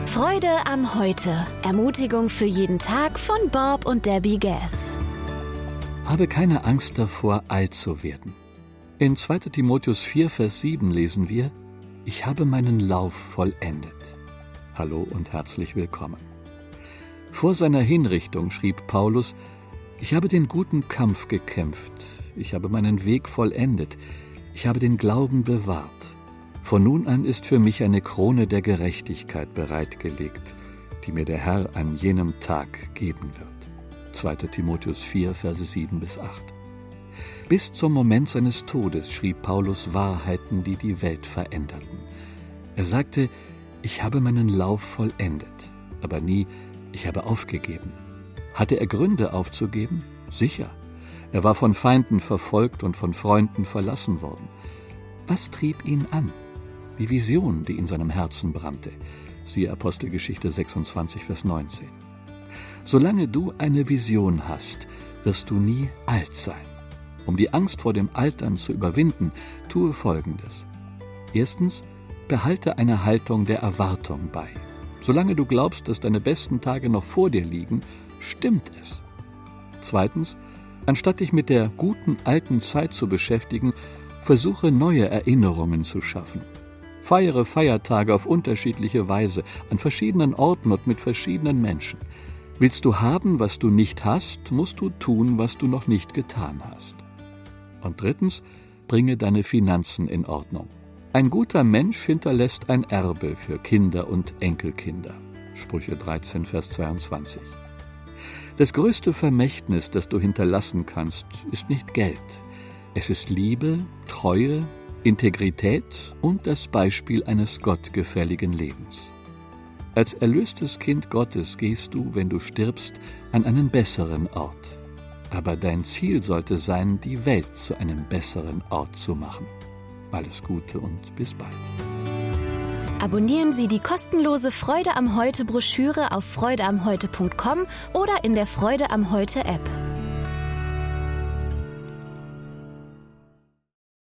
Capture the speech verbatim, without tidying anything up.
Freude am Heute. Ermutigung für jeden Tag von Bob und Debbie Gass. Habe keine Angst davor, alt zu werden. In zweiter Timotheus vier, Vers sieben lesen wir: Ich habe meinen Lauf vollendet. Hallo und herzlich willkommen. Vor seiner Hinrichtung schrieb Paulus: Ich habe den guten Kampf gekämpft, ich habe meinen Weg vollendet, ich habe den Glauben bewahrt. Von nun an ist für mich eine Krone der Gerechtigkeit bereitgelegt, die mir der Herr an jenem Tag geben wird. zweiter Timotheus vier, Verse sieben bis acht. Bis zum Moment seines Todes schrieb Paulus Wahrheiten, die die Welt veränderten. Er sagte: Ich habe meinen Lauf vollendet, aber nie: Ich habe aufgegeben. Hatte er Gründe aufzugeben? Sicher. Er war von Feinden verfolgt und von Freunden verlassen worden. Was trieb ihn an? Die Vision, die in seinem Herzen brannte. Siehe Apostelgeschichte sechsundzwanzig, Vers neunzehn. Solange du eine Vision hast, wirst du nie alt sein. Um die Angst vor dem Altern zu überwinden, tue Folgendes. Erstens, behalte eine Haltung der Erwartung bei. Solange du glaubst, dass deine besten Tage noch vor dir liegen, stimmt es. Zweitens, anstatt dich mit der guten alten Zeit zu beschäftigen, versuche neue Erinnerungen zu schaffen. Feiere Feiertage auf unterschiedliche Weise, an verschiedenen Orten und mit verschiedenen Menschen. Willst du haben, was du nicht hast, musst du tun, was du noch nicht getan hast. Und drittens, bringe deine Finanzen in Ordnung. Ein guter Mensch hinterlässt ein Erbe für Kinder und Enkelkinder. Sprüche dreizehn, Vers zweiundzwanzig. Das größte Vermächtnis, das du hinterlassen kannst, ist nicht Geld. Es ist Liebe, Treue, Integrität und das Beispiel eines gottgefälligen Lebens. Als erlöstes Kind Gottes gehst du, wenn du stirbst, an einen besseren Ort. Aber dein Ziel sollte sein, die Welt zu einem besseren Ort zu machen. Alles Gute und bis bald. Abonnieren Sie die kostenlose Freude am Heute Broschüre auf freude am heute punkt com oder in der Freude am Heute App.